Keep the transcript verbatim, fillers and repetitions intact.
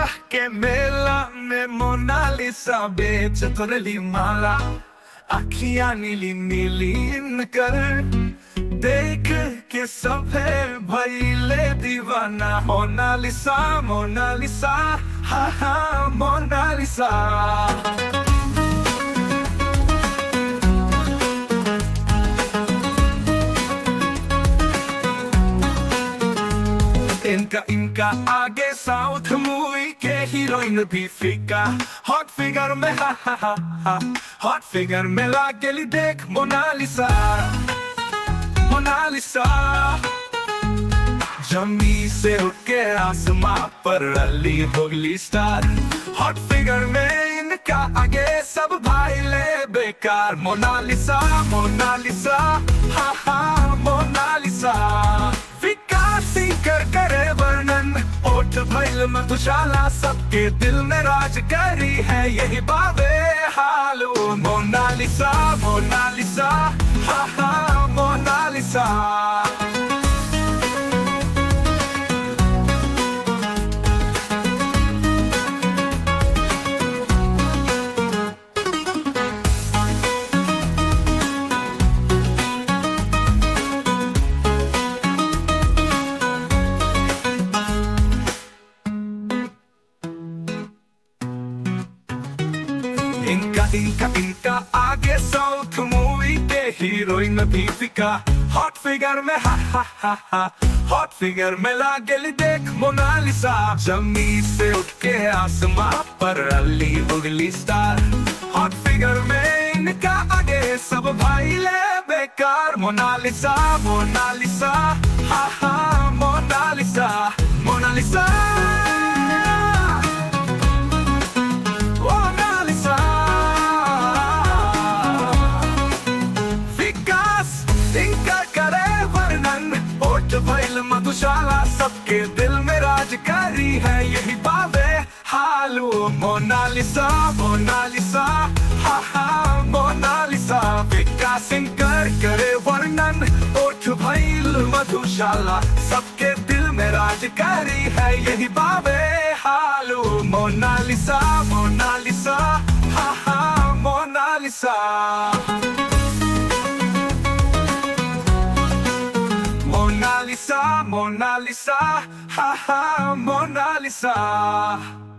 के मेला में मोनालिसा बेच तोरली माला, अखियां नीली नीली कर देख के सभे भइले दीवाना। मोनालिसा मोनालिसा हा हा मोनालिसा। इनका इनका आगे साउथ मूवी के हीरोइन भी फीका, हॉट फिगर में हा हा हा हा, हॉट फिगर में लागेली देख मोनालिसा मोनालिसा। जमी से उठ के आसमां पर अली होगली स्टार, हॉट फिगर में इनका आगे सब भाई ले बेकार। मोनालिसा मोनालिसा हा हा मोनालिसा। विकास कर करे वर्णन ओठ भइल मधुशाला, सबके दिल में राज करी है यही बाबे हालो। मोनालिसा मोनालिसा हा हा मोनालिसा। इनका इनका इनका आगे साउथ मूवी के हीरोइन भी फिका, हॉट फिगर में हा हा हा हा, हॉट फिगर में लागेली देख मोनालिसा। जमी से उठ के आसमां पर अली उगली स्टार, हॉट फिगर में इनका आगे सब भाई ले बेकार। मोनालिसा मोनालिसा हा हा मोनालिसा मोनालिसा। भइल मधुशाला, सबके दिल में राजकारी है यही बाबे हालो। मोनालिसा मोनालिसा हा हा मोनालिसा। विकास कर करे वर्णन ओठ भइल मधुशाला, सबके दिल में राजकारी है यही बाबे हालो। मोनालिसा मोनालिसा हा हा Monalisa. Mona Lisa, Mona Lisa, ha ha, Mona Lisa.